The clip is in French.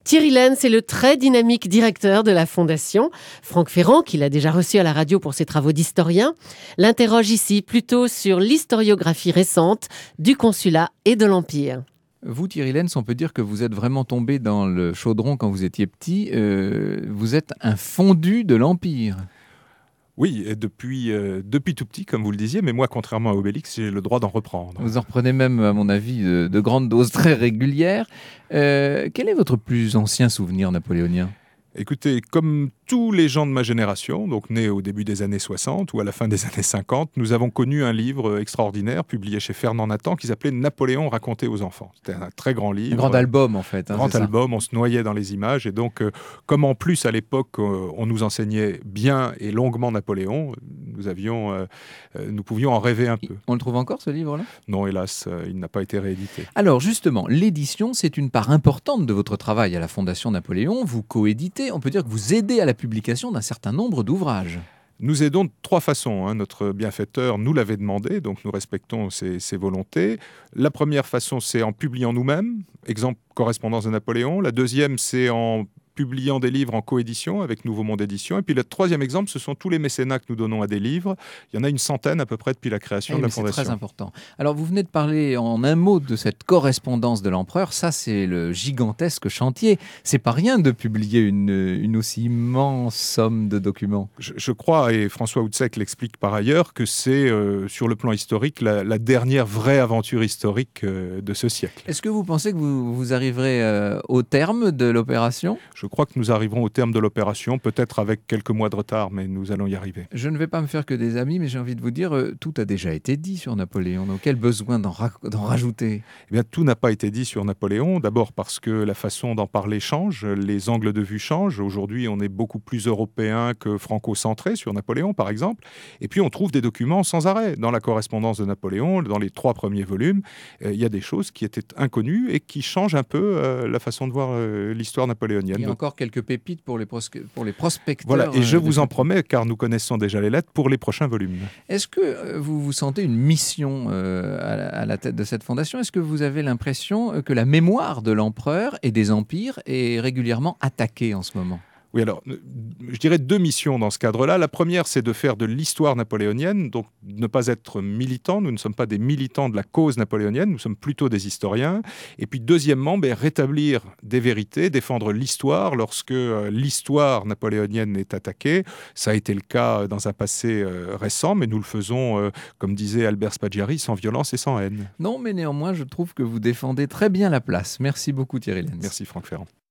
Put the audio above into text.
Thierry Lenz est le très dynamique directeur de la Fondation. Franck Ferrand, qui l'a déjà reçu à la radio pour ses travaux d'historien, l'interroge ici plutôt sur l'historiographie récente du consulat et de l'Empire. Vous, Thierry Lenz, on peut dire que vous êtes vraiment tombé dans le chaudron quand vous étiez petit. Vous êtes un fondu de l'Empire. Oui, et depuis tout petit, comme vous le disiez, mais moi, contrairement à Obélix, j'ai le droit d'en reprendre. Vous en reprenez même, à mon avis, de grandes doses très régulières. Quel est votre plus ancien souvenir napoléonien ? Écoutez, comme tous les gens de ma génération, donc nés au début des années 60 ou à la fin des années 50, nous avons connu un livre extraordinaire publié chez Fernand Nathan qui s'appelait Napoléon raconté aux enfants. C'était un très grand livre. Un grand album, en fait. Grand album, on se noyait dans les images. Et donc, comme en plus, à l'époque, on nous enseignait bien et longuement Napoléon, nous pouvions en rêver un peu. On le trouve encore, ce livre-là ? Non, hélas, il n'a pas été réédité. Alors, justement, l'édition, c'est une part importante de votre travail à la Fondation Napoléon. Vous coéditez, on peut dire que vous aidez à la publication d'un certain nombre d'ouvrages. Nous aidons de trois façons. Notre bienfaiteur nous l'avait demandé, donc nous respectons ses volontés. La première façon, c'est en publiant nous-mêmes, exemple Correspondance de Napoléon. La deuxième, c'est en publiant des livres en coédition avec Nouveau Monde Édition. Et puis le troisième exemple, ce sont tous les mécénats que nous donnons à des livres. Il y en a une centaine à peu près depuis la création de la Fondation. C'est très important. Alors vous venez de parler en un mot de cette correspondance de l'empereur. Ça, c'est le gigantesque chantier. C'est pas rien de publier une aussi immense somme de documents. Je crois, et François Houtsek l'explique par ailleurs, que c'est sur le plan historique la dernière vraie aventure historique de ce siècle. Est-ce que vous pensez que vous arriverez au terme de l'opération ? Je crois que nous arriverons au terme de l'opération, peut-être avec quelques mois de retard, mais nous allons y arriver. Je ne vais pas me faire que des amis, mais j'ai envie de vous dire, tout a déjà été dit sur Napoléon. Donc quel besoin d'en rajouter ? Eh bien, tout n'a pas été dit sur Napoléon. D'abord parce que la façon d'en parler change, les angles de vue changent. Aujourd'hui, on est beaucoup plus européen que franco-centré sur Napoléon, par exemple. Et puis, on trouve des documents sans arrêt. Dans la correspondance de Napoléon, dans les 3 premiers volumes, il y a des choses qui étaient inconnues et qui changent un peu la façon de voir l'histoire napoléonienne. Il y a encore quelques pépites pour les prospecteurs. Voilà, et je vous en promets, car nous connaissons déjà les lettres, pour les prochains volumes. Est-ce que vous vous sentez une mission à la tête de cette fondation ? Est-ce que vous avez l'impression que la mémoire de l'empereur et des empires est régulièrement attaquée en ce moment ? Oui, alors, je dirais 2 missions dans ce cadre-là. La première, c'est de faire de l'histoire napoléonienne, donc ne pas être militant. Nous ne sommes pas des militants de la cause napoléonienne, nous sommes plutôt des historiens. Et puis, deuxièmement, rétablir des vérités, défendre l'histoire lorsque l'histoire napoléonienne est attaquée. Ça a été le cas dans un passé récent, mais nous le faisons, comme disait Albert Spaggiari, sans violence et sans haine. Non, mais néanmoins, je trouve que vous défendez très bien la place. Merci beaucoup, Thierry Lenz. Merci, Franck Ferrand.